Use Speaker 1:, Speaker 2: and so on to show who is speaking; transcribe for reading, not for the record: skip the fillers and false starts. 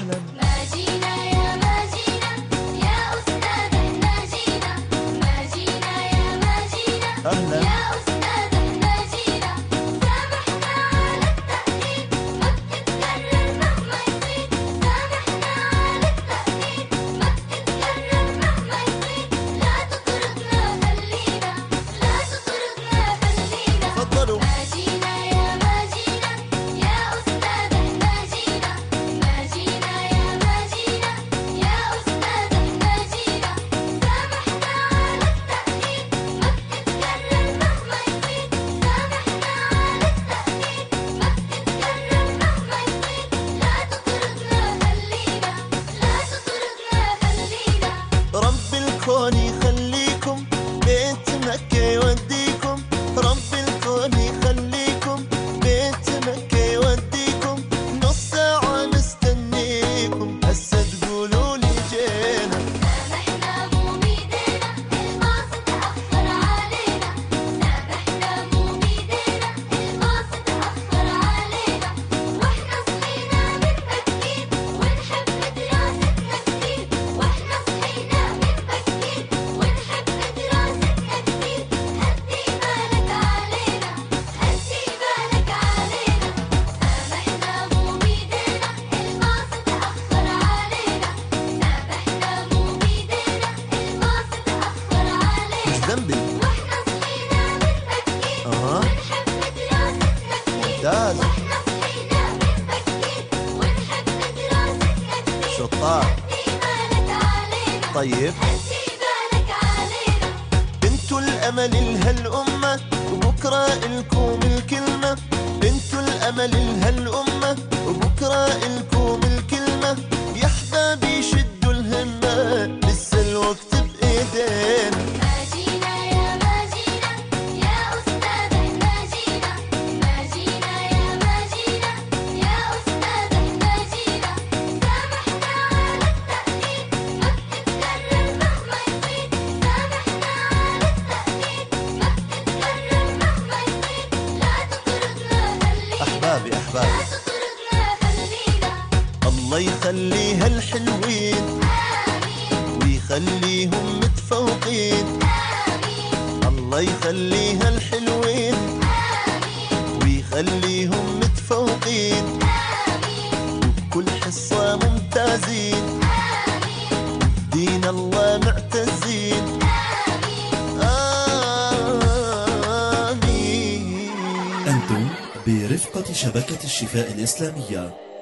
Speaker 1: أهلا
Speaker 2: ما جينا يا ما جينا يا أستاذ احنا جينا ما جينا يا ما جينا
Speaker 1: أهلا
Speaker 2: يا أستاذ احنا جينا سامحنا على التأخير ما بتتكرر مهما يصير سامحنا على التأخير ما بتتكرر مهما يصير لا تطردنا خلينا لا تطردنا خلينا
Speaker 1: تفضلوا
Speaker 2: ما جينا يا ما جينا يا أستاذ احنا جينا ما جينا يا ما جينا يا أستاذ احنا جينا سامحنا على التأخير ما بتتكرر مهما يصير سامحنا على التأخير ما بتتكرر مهما يصير لا تطردنا خلينا لا تطردنا خلينا
Speaker 1: رب الكون يخليكم بيت مكة يوديكم رب الكون يخليكم بيت مكة يوديكم نص ساعة مستنيكم هسه تقولوا لي جينا
Speaker 2: سامحنا مو بيدينا الباص تأخر علينا سامحنا مو بيدينا الباص تأخر علينا واحنا صحينا من بكير ونحب دراستنا كتير واحنا صحينا من بكير ونحب دراستنا كتير هدي بالك علينا هدي بالك علينا سامحنا مو بيدينا الباص تأخر علينا سامحنا مو بيدينا الباص تأخر علينا
Speaker 1: مش ذنبي
Speaker 2: واحنا صحينا من بكير ونحب دراستنا كتير
Speaker 1: ممتاز
Speaker 2: واحنا صحينا من بكير ونحب دراستنا كتير
Speaker 1: شطار
Speaker 2: هدي بالك علينا
Speaker 1: طيب
Speaker 2: هدي بالك علينا
Speaker 1: انتوا الامل لهالامه وبكره الكم الكلمه انتوا الامل لهالامه وبكره الكم الكلمه يا احبابي شدوا الهمه لسه الوقت بايدينا
Speaker 2: ما جينا يا ما جينا يا أستاذ احنا جينا ما جينا يا ما جينا يا أستاذ احنا جينا سامحنا على التأخير ما بتتكرر مهما يصير سامحنا على التأخير ما بتتكرر مهما يصير لا تطردنا خلينا
Speaker 1: احبابي
Speaker 2: لا
Speaker 1: احبابي
Speaker 2: تطردنا خلينا
Speaker 1: الله يخليها الحلوين
Speaker 2: آمين
Speaker 1: ويخليهم متفوقين
Speaker 2: آمين
Speaker 1: الله يخليها الحلوين
Speaker 2: آمين
Speaker 1: ويخليهم متفوقين كل حصة ممتازين دين الله معتزين آمين
Speaker 3: أنتم برفقة شبكة الشفاء الإسلامية.